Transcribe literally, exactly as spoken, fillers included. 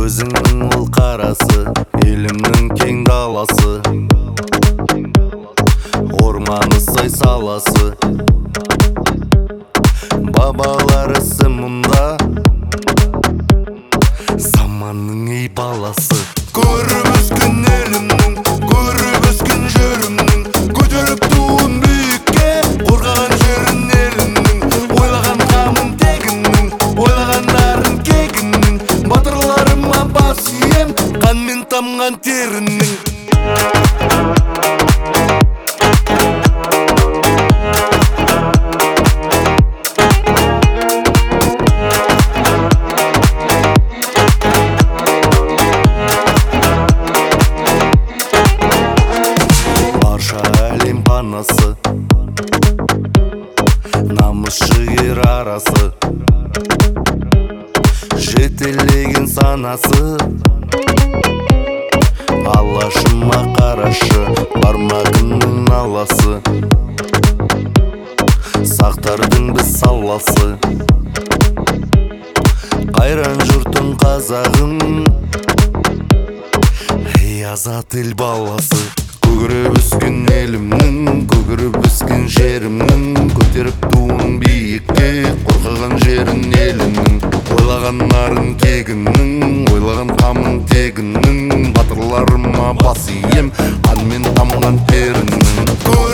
Көзіңнің ол қарасы, елімнің кең даласы, орманы сай саласы, бабалар ісі мұнда, заманның ей баласы. Көріп өскен елімнің, көріп өскен жерімнің, көтеріп туын биікке, қорғаған жерін елімнің, ойлаған қамын тегінің, ойлағандарын кегінің, батырларыма бас ием, қанмен тамған терінің. Әлем панасы, намыс жігер арасы, жетелеген санасы, алашыма қарашы, бармағының аласы, сақтардың біз саласы, қайран жұртың қазағым, ей азат ел баласы. Көгіріп өскен елімнің, көгіріп өскен жерімнің, көтеріп туын биікке, қорғаған жерін елімнің, ойлаған нарын кегінің, ойлаған қамын тегінің, батырларыма бас ием, қанмен тамған терінің.